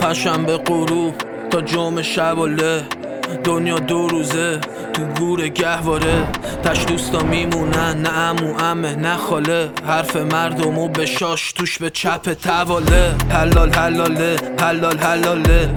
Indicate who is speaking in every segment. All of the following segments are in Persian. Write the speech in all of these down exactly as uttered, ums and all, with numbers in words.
Speaker 1: پشنبه غروب تا جمعه شباله، دنیا دو روزه تو گور گهواره. تش دوستا میمونن نه عمو عمه نه خاله، حرف مردمو به شاش توش به چپ تواله. حلال حلاله حلال حلاله،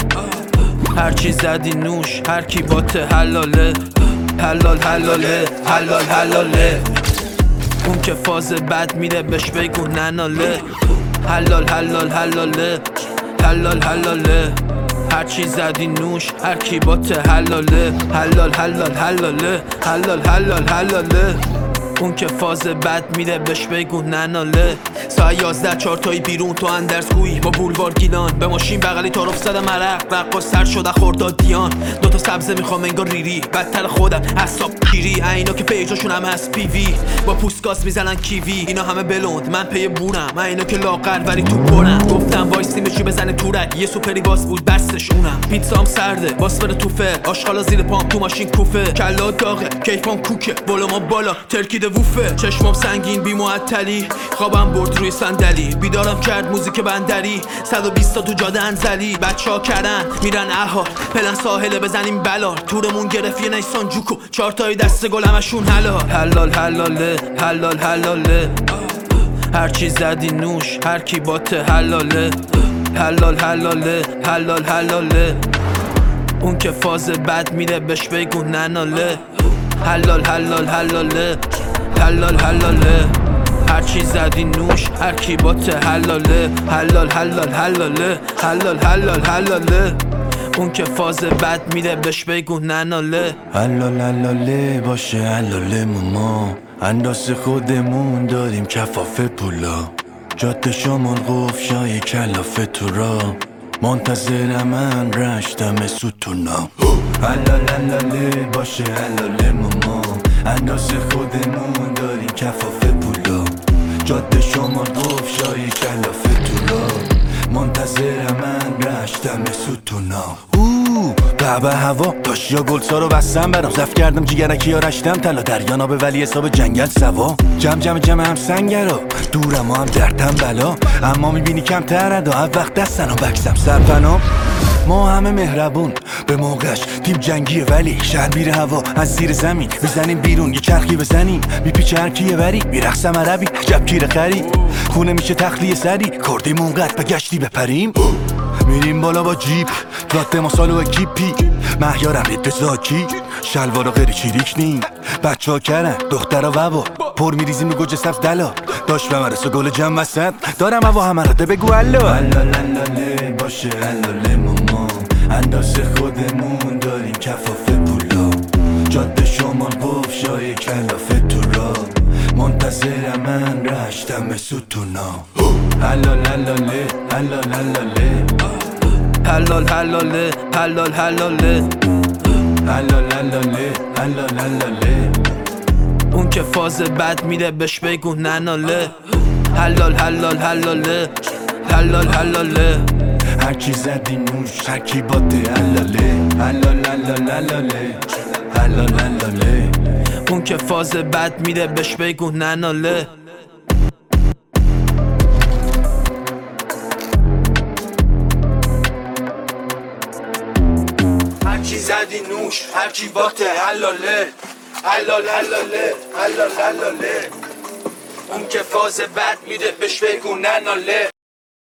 Speaker 1: هرچی زدی نوش هر کی باته حلاله. حلال حلاله حلال حلاله، اون که فاز بد میره بهش بگو نناله. حلال حلال حلاله حلال حلاله، هرچی زدی نوش هر کی باته حلاله. حلال حلال حلاله حلال حلال حلاله، اون که فاز بد میره بهش بگو نناله. ساعت یازده چهار تایی بیرون تو اندرزگویی با بولوار گیلان، به ماشین بغلی تعارف زده مرق رقاص سر شده خورداد دیان. دوتا سبزه میخوام انگار ریری، بدتر خودم حساب پیری. اینا که پیجاشون همه از پیوی با پوستگاز میزنن کیوی. اینا همه بلوند من پی بورم، اینا که لاغر ولی تو پرم. گفتم وایسیم بشی بزنیم تورک، یه سوپری باز بود بستش اونم. پیتزام سرده باس بره توفه، آشغالا زیر پام تو ماشین کوفه. کلا داغه کیفام کوکه بالا ما بالا ترکیده ووفه. چشمام سنگین بی معطلی، خوابم برد روی صندلی. بیدارم کرد موزیک بندری، صد و بیست تا تو جاده انزلی. بچه‌ها کردن میرن اها پلن ساحله بزنیم بلار. تورمون گرفت یه نیسان جوکو، چهار تای دست گل همشون حلال. حلال حلاله حلال حلاله، هرچی زدی نوش هر کی باته حلاله. حلال حلاله حلال حلاله، اون که فاز بد میره بهش بگو نناله. حلال حلال حلاله حلال حلاله، هرچی زدی نوش هر کی باته حلاله. حلال حلال حلاله حلال حلال حلاله، اون که فاز بد میره بهش بگو نناله.
Speaker 2: حلال حلاله باشه حلاله ماما، اندازه خودمون داریم کفاف پولا. جاده شمال قفشای کلافه تو را، منتظر من رشتم ستونا. حلال حلاله باشه حلاله ماما، اندازه خودمون داریم کفاف پولا. جاده شمال قفشای کلافه تو را، منتظر من رشتم ستونا. به هوا تاشیا گلسا رو بستم برام، زف کردم جیگرکی ها رشتم طلا. دریانا به ولی حساب جنگل سوا، جم جم جم هم سنگرا دورم و هم دردم بلا. اما میبینی کم تردا هر وقت دستنم بکسم سرپنام. ما همه مهربون به موقعش، تیم جنگیه ولی شهر میره هوا از زیر زمین. میزنیم بیرون یه چرخی بزنیم، میپیچه هر کیه وری میرخصم عربی جب کیره خری. خونه میشه تخلیه سری، کردیم اونقدر به گشتی بپریم. میریم بالا با جیپ رات ما سالو اکیپی. مهیارم رید به زاکی شلوارا غیری چیریک نیم. بچه ها کرن دخترا ووا پر میریزیم رو گوجه سبز دلا. داشت به مرسو گل جمع وسط دارم هوا همه را ده بگو هلو. حلال حلاله باشه حلاله ماما، اندازه خودمون داریم کفاف پولا. جاده شمال قفشای کلافه تو را، منتظر من رشتم ستونا. حلال حلاله حلال حلاله
Speaker 1: حلال حلاله حلال حلاله،
Speaker 2: حلال حلاله حلال حلاله،
Speaker 1: اون که فاز بد میره بهش بگو نناله. حلال حلال حلاله حلال حلاله،
Speaker 2: هرچی زدی نوش هر کی باته حلاله. حلال حلال حلاله حلال حلاله،
Speaker 1: اون که فاز بد میره بهش بگو نناله.
Speaker 2: هرچی زدی نوش هر کی باته حلاله. حلال حلاله حلال حلاله،
Speaker 1: اون که فاز بد میره بهش بگو نناله.